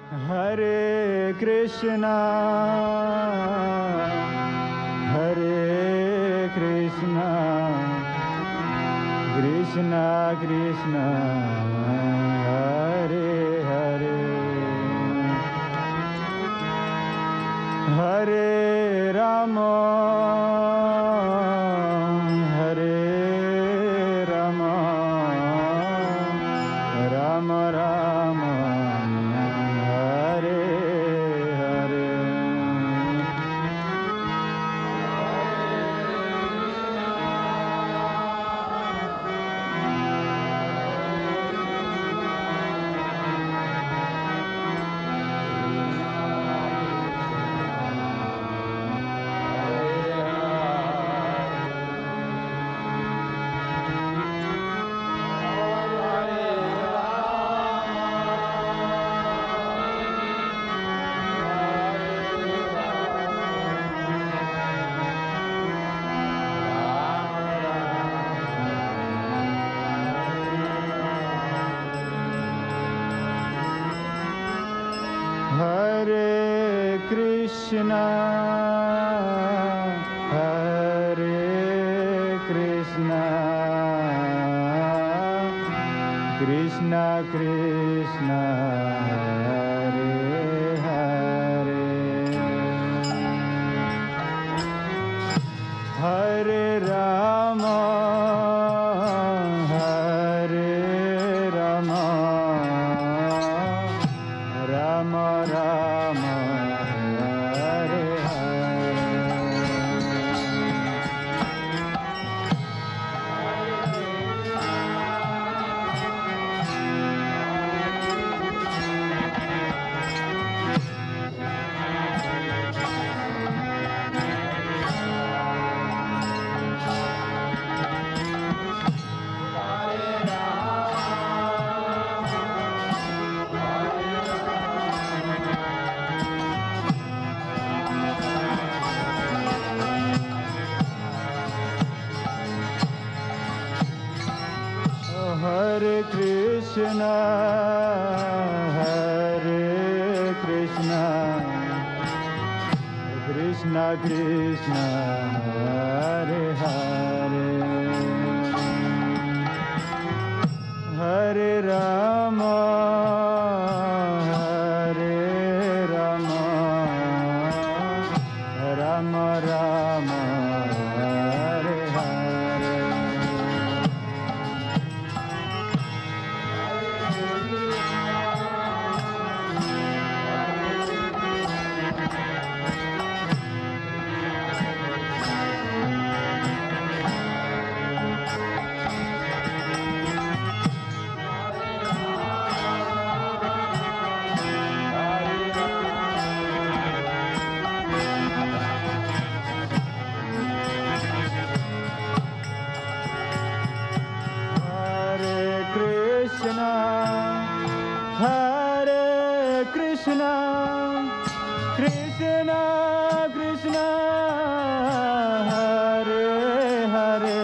Hare Krishna, Hare Krishna, Krishna Krishna, Hare Hare, Hare Rama, Hare Rama, Rama Rama, Hare Hare. Hare Krishna, Hare Krishna, Krishna Krishna, Hare Hare, Hare Rama, Hare Rama, Rama Rama, Hare Hare. Hare Krishna, Hare Krishna, Krishna Krishna, Hare Hare, Hare Rama, Hare Rama, Rama Rama, Hare Hare. Hare Krishna, Krishna Krishna, Hare Hare,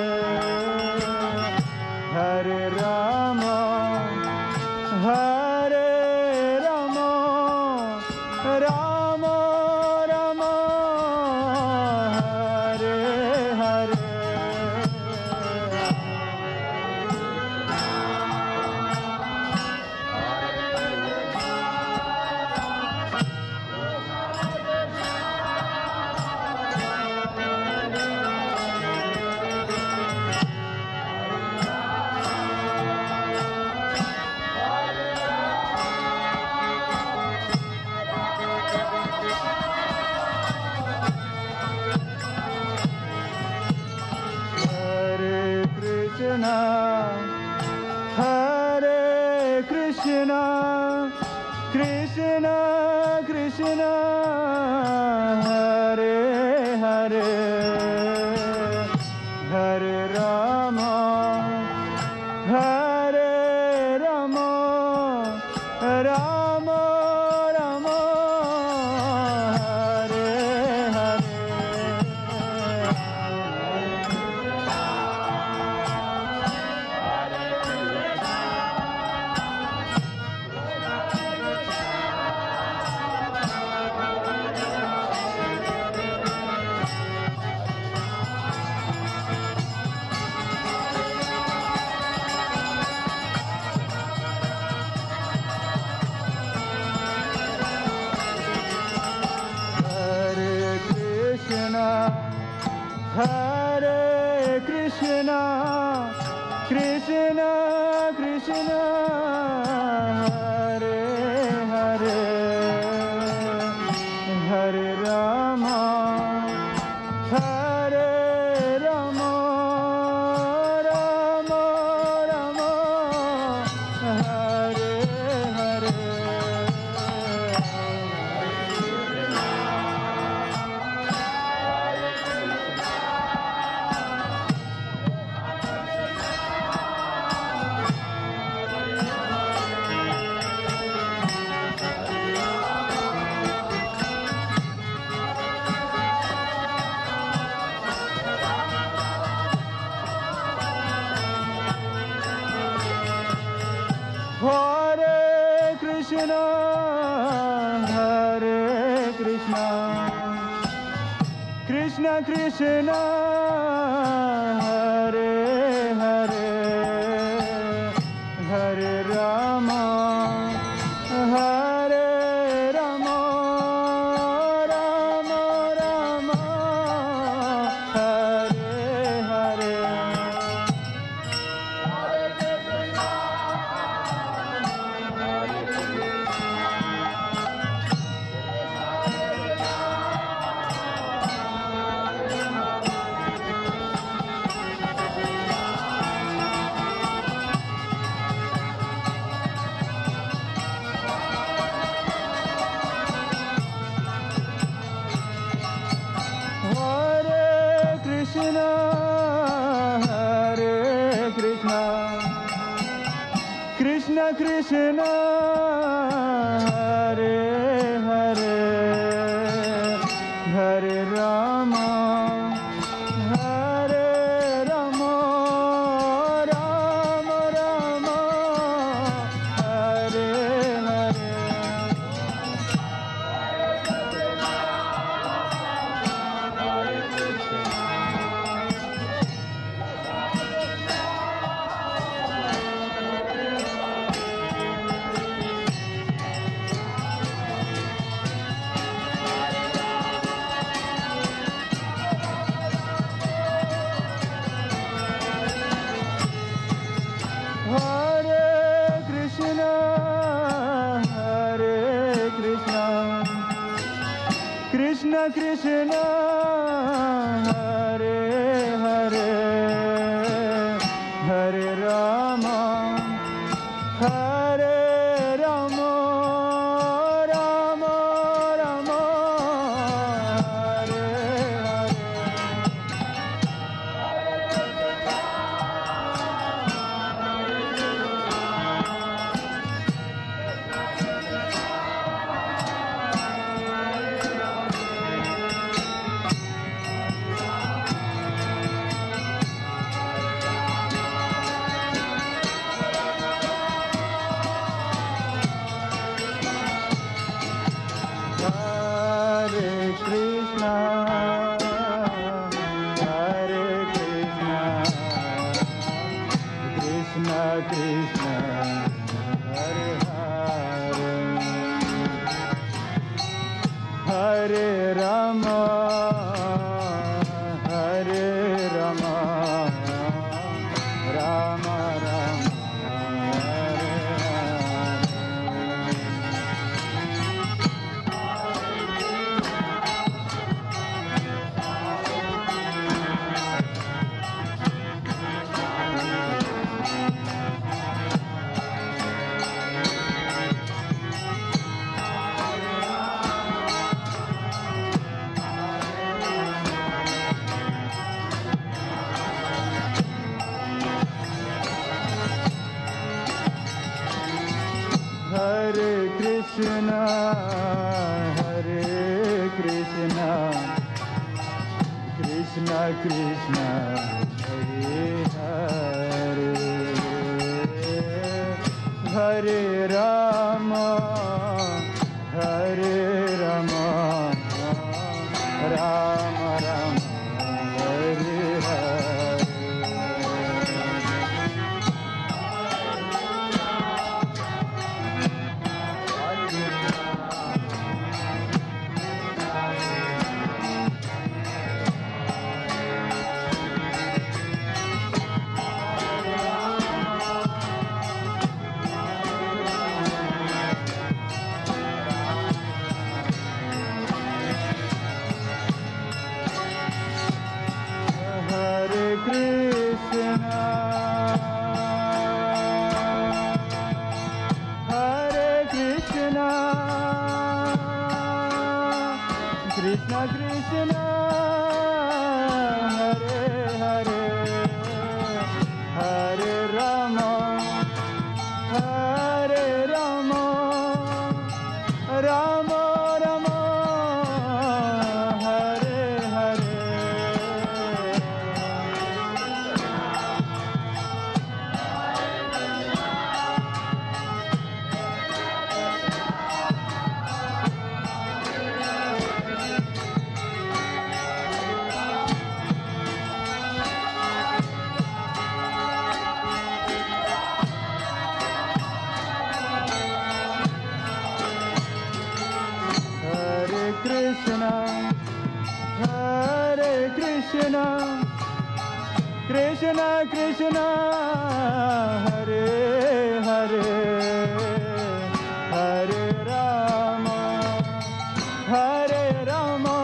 Hare Rama, Hare Rama, Rama Rama, Hare Hare. Hare Krishna, Krishna Krishna, Hare Hare, Hare Rama, Hare Rama, Rama Rama, Hare Hare. Krishna Krishna Hare Hare Hare Rama Hare Rama Rama Rama Hare Hare Hare Krishna Hare Krishna Krishna Krishna Hare Hare Hare Rama Hare Rama Rama Rama Hare Hare Hare Krishna Hare Krishna Krishna Krishna Hare Hare Hare Rama Hare Rama Rama Rama Hare Hare Hare Krishna Hare Krishna Krishna Krishna Hare Hare Hare Rama Hare Rama Rama Rama Hare Hare Hare Krishna Hare Krishna Krishna Krishna Hare Hare Hare Rama Hare Rama Rama Rama Hare Hare Krishna Hare Krishna Krishna Krishna Hare Hare Hare Rama Hare Rama Rama Rama Hare Hare Krishna Krishna Hare Hare Hare Rama Hare Rama Rama Rama Hare Hare Hare Krishna Krishna Krishna Hare Hare Hare Rama Hare Rama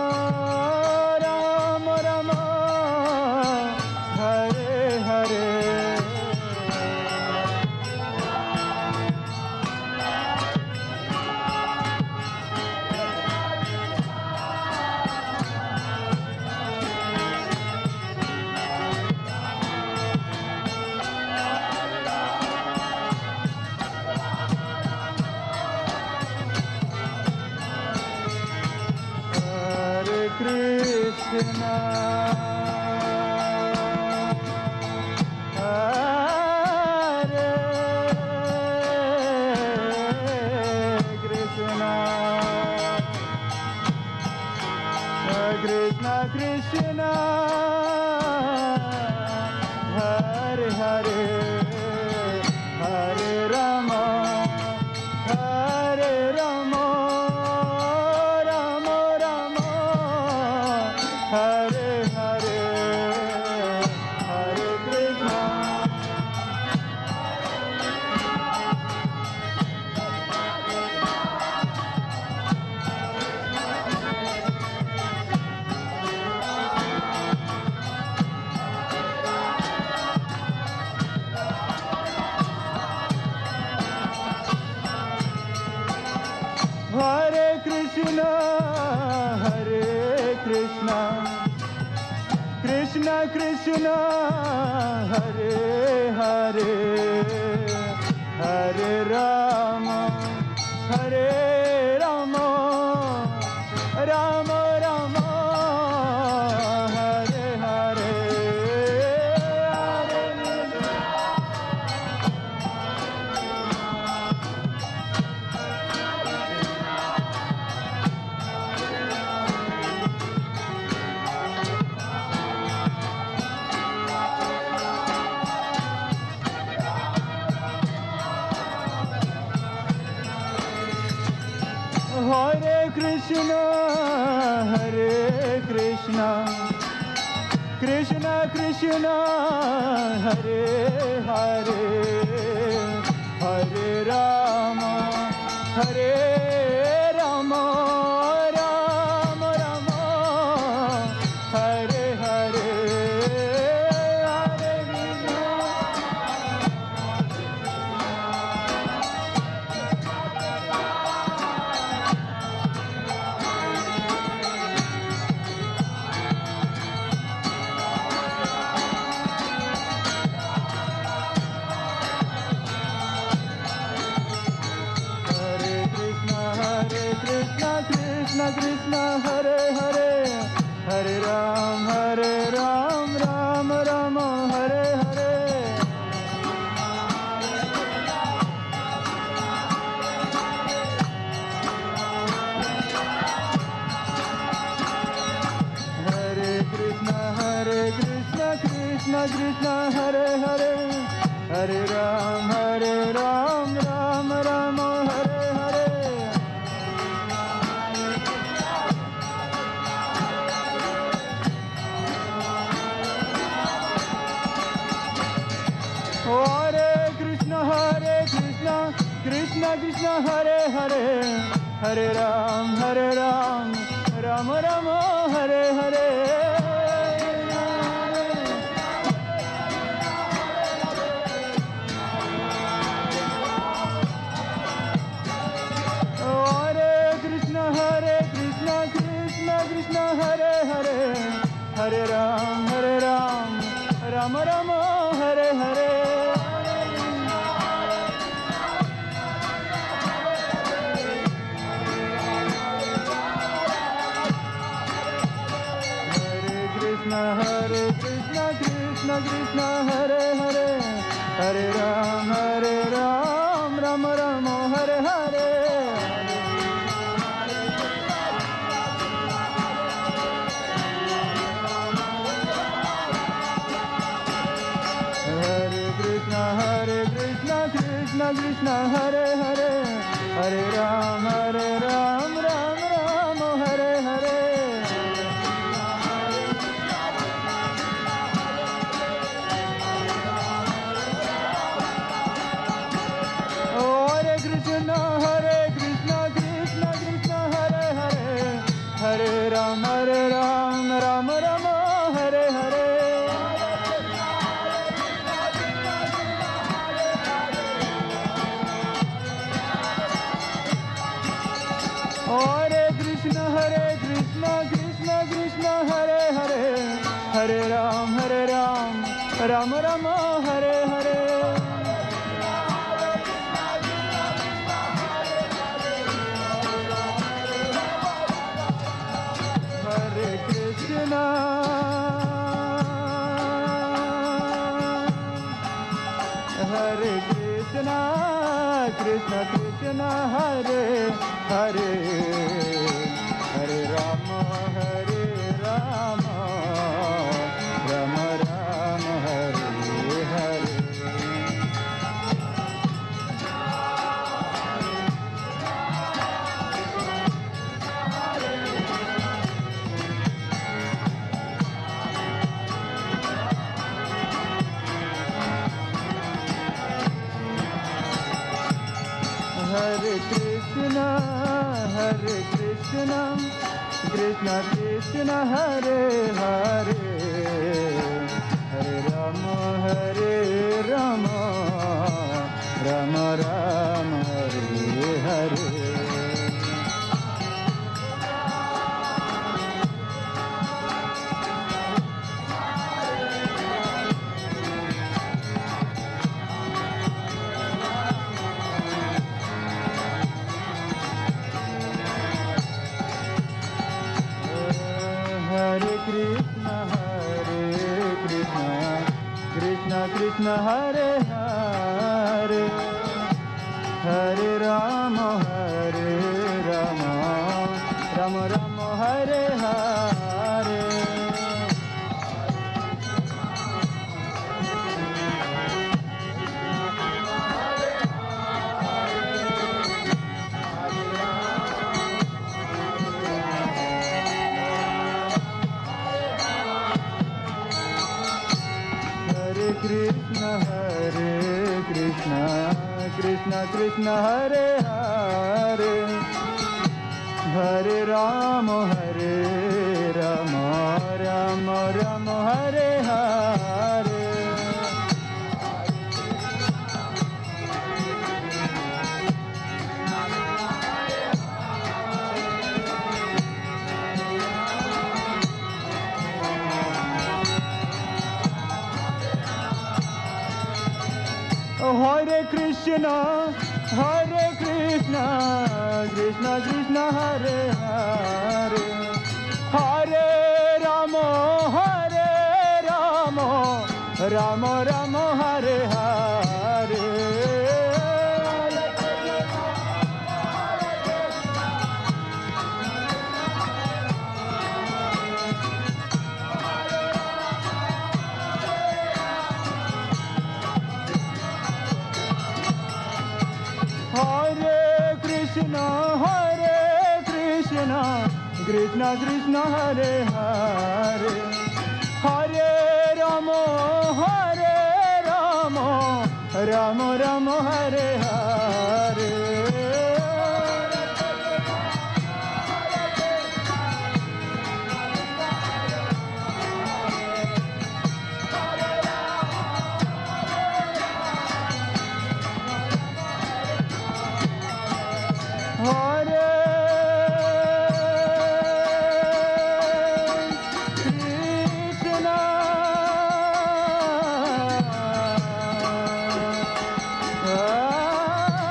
Rama Rama Hare Hare Krishna Hare Krishna Krishna Krishna Hare Hare Hare Rama Hare Rama Rama Rama Hare Hare Hare Krishna Hare Krishna Krishna Krishna Hare Hare Hare Rama Hare Rama Rama Rama Hare Hare Hare Krishna Krishna Krishna Hare Hare Hare Rama Hare Rama Rama Rama Hare Hare Hare Krishna Krishna Krishna Hare Hare Hare Ram Ram Rama Hare Hare Hare Krishna Krishna Krishna Hare Hare Hare Ram Ram Rama Hare Hare Hare Krishna Krishna Krishna Hare Hare Hare Ram Ram Rama Hare Hare Hare Krishna Krishna Krishna Krishna Hare Hare Hare Ram Ram Ram Hare Hare Krishna Krishna Hare Hare Hare Ram Ram Ram Hare Hare Hare Krishna Krishna Krishna Hare Hare Hare Ram Ram Hare Hare Hare Krishna Krishna Krishna Hare Hare Hare Ram Ram Hare Hare Hare Krishna Krishna Krishna Hare Hare Hare Rama Rama Rama Hare Hare Hare Krishna Krishna Krishna Hare Hare Hare Rama Rama Rama Hare Hare Hare Krishna Krishna Krishna Hare Hare Hare Rama Rama Rama Hare Hare Krishna Krishna Krishna Hare Hare Hare Rama Rama Rama Hare Hare Hare Krishna Krishna Krishna Hare Hare Hare Rama Rama Rama Hare Hare Hare Krishna Krishna Krishna Hare Hare Hare Rama Rama Rama Hare Hare Hare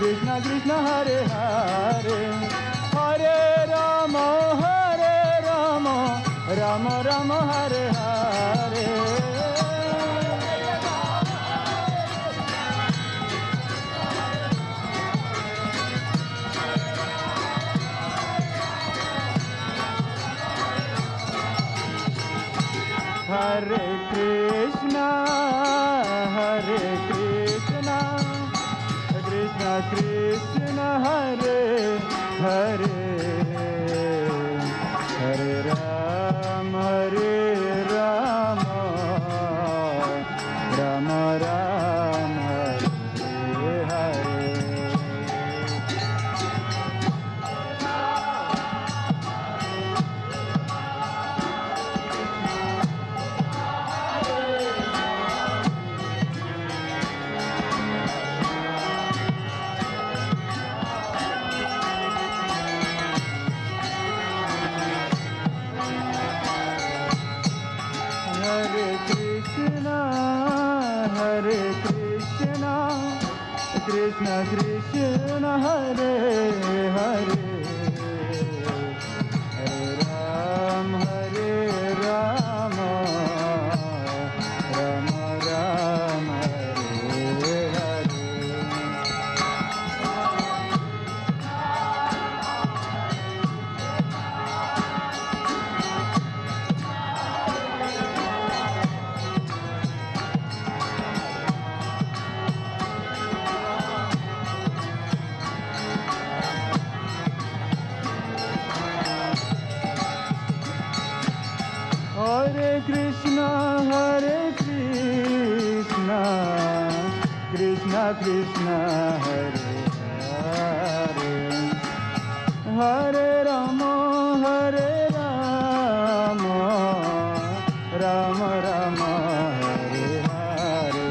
Krishna Krishna Hare Hare Hare Rama Rama Rama Hare Hare Hare Krishna Krishna Krishna Hare Hare Hare Rama Rama Rama Hare Hare Krishna Krishna Hare Hare Hare Rama Rama Rama Hare Hare Hare Krishna Krishna Krishna Hare Hare Hare Rama Rama Rama Hare Hare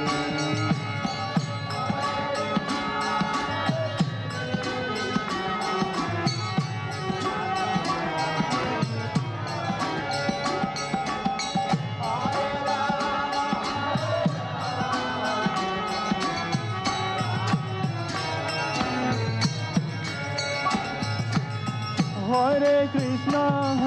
Hare Krishna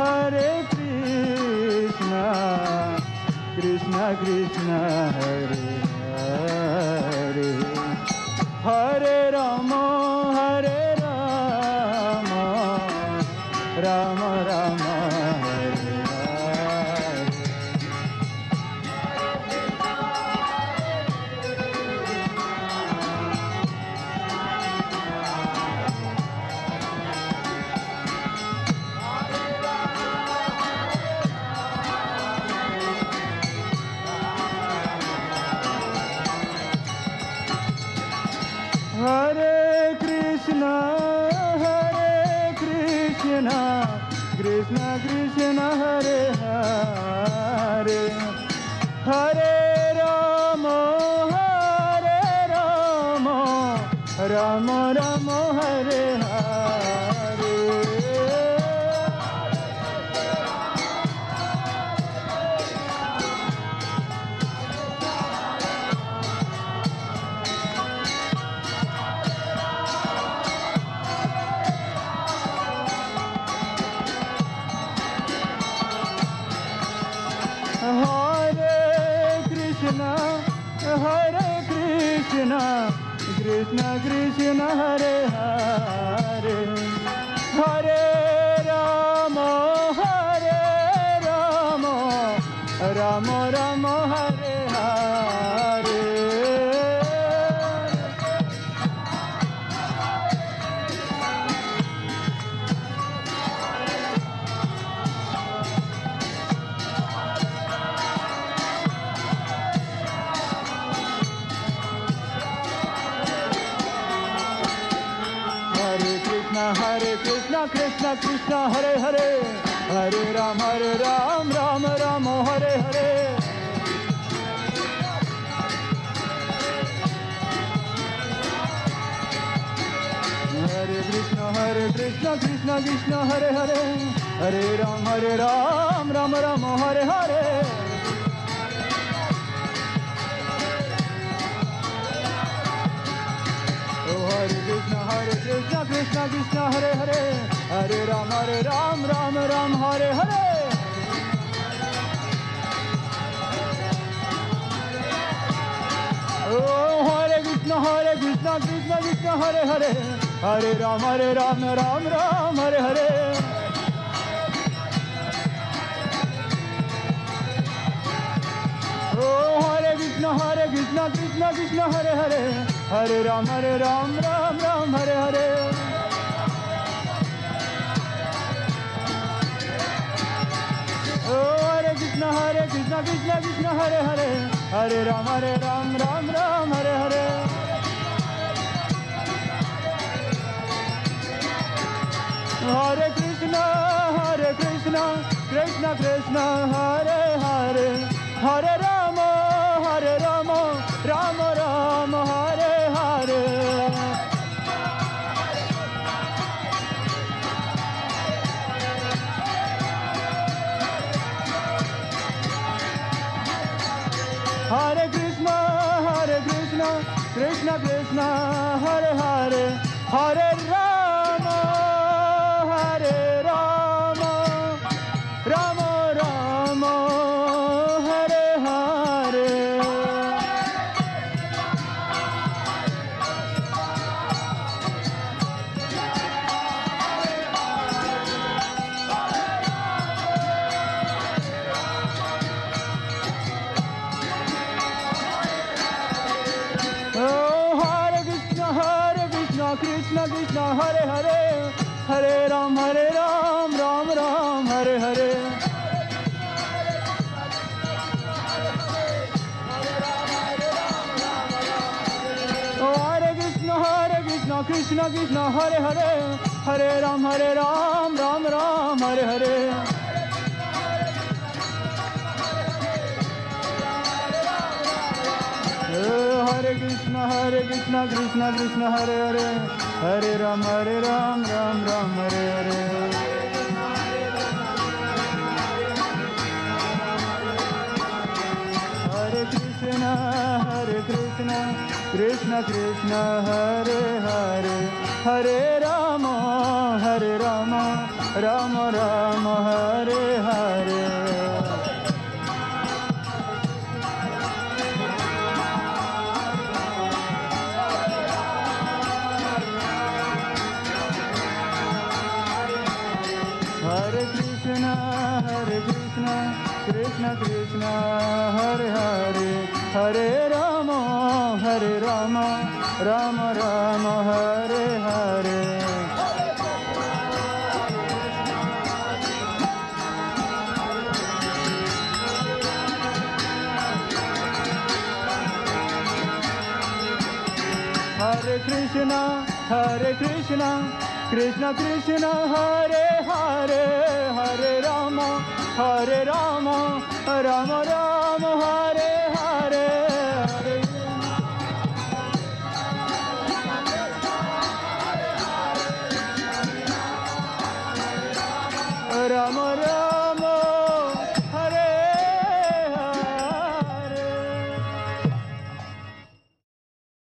Krishna Krishna Hare Hare Hare Rama Rama Rama Hare Hare Hare Krishna Krishna Krishna Hare Hare Hare Rama Rama Rama Hare Hare Krishna Krishna Hare Hare Hare Rama Rama Rama Hare Hare Hare Krishna Krishna Krishna Hare Hare Hare Ram Ram Ram Hare Hare Hare Krishna Krishna Krishna Hare Hare Hare Ram Ram Ram Hare Hare Hare Krishna Krishna Krishna Hare Hare Hare Ram Ram Ram Hare Hare Oh Hare Krishna Krishna Krishna Hare Hare Hare Ram Ram Ram Hare Hare Oh Hare Krishna Krishna Krishna Hare Hare Hare Ram Ram Ram Hare Hare Oh Hare Krishna Krishna Krishna Hare Hare Hare Ram Ram Ram Hare Hare Hare Krishna Krishna Krishna Hare Hare Hare Rama Rama Rama Hare Hare Hare Krishna Krishna Krishna Hare Hare Hare Rama Rama Rama Hare Hare Krishna Krishna Hare Hare Hare Ram Ram Ram Hare Hare Oh Hare Krishna Krishna Krishna Hare Hare Hare Ram Ram Ram Hare Hare Hare Krishna Krishna Krishna Hare Hare Hare Ram Ram Ram Hare Hare Hare Krishna Krishna Krishna Hare Hare Hare Rama Rama Rama Hare Hare Hare Krishna Krishna Krishna Hare Hare Hare Rama Rama Rama Hare Hare Hare Krishna Krishna Krishna Hare Hare Hare Rama Rama Rama Hare Hare Rama Rama